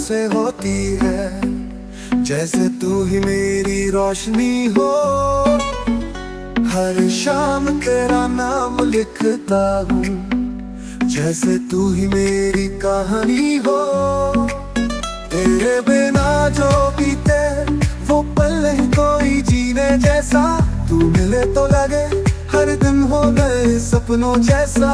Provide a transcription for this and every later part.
से होती है, जैसे तू ही मेरी रोशनी हो। हर शाम तेरा नाम लिखता हूँ, जैसे तू ही मेरी कहानी हो। तेरे बिना जो बीते वो पल नहीं कोई जीने जैसा। तू मिले तो लगे हर दिन हो गए सपनों जैसा।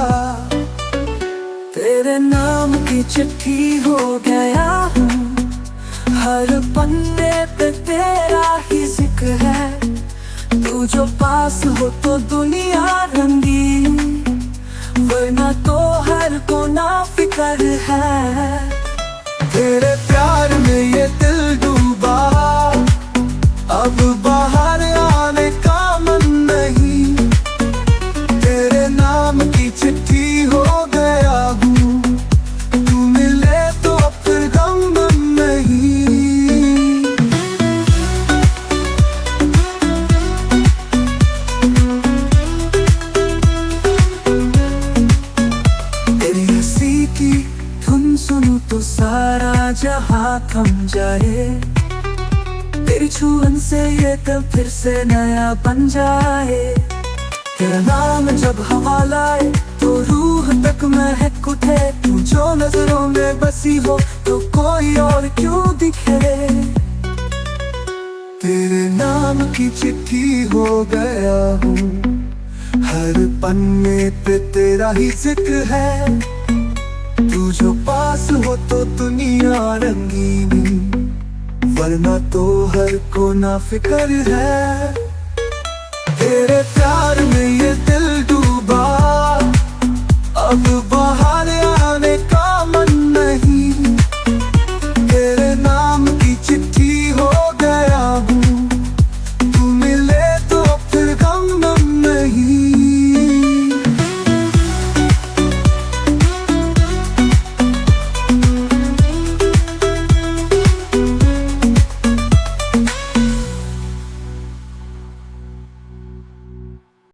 तेरे नाम की चिट्ठी हो गया हूँ, हर पन्ने पे तेरा ही जिक्र है। तू जो पास हो तो दुनिया रंगीन, वरना तो हर कोना फिक्र है। तेरे प्यार में ये दिल डूबा, अब बाहर आने का मन नहीं। तेरे नाम की चिट्ठी हो गया हूँ, तू मिले तो फिर गम नहीं। तेरी हंसी की धुन सुनूं तो सारा जहां थम जाए। तेरी छुअन से ये दिल फिर से नया बन जाए। तेरा नाम जब हवा लाए तो रूह तक महक उठे। तू जो नजरों में बसी हो तो कोई और क्यों दिखे। तेरे नाम की चिट्ठी हो गया हूँ, हर पन्ने पे तेरा ही जिक्र है। तू जो पास हो तो दुनिया रंगीन, वरना तो हर कोना फिक्र है। तेरे प्यार में ये दिल डूबा, अब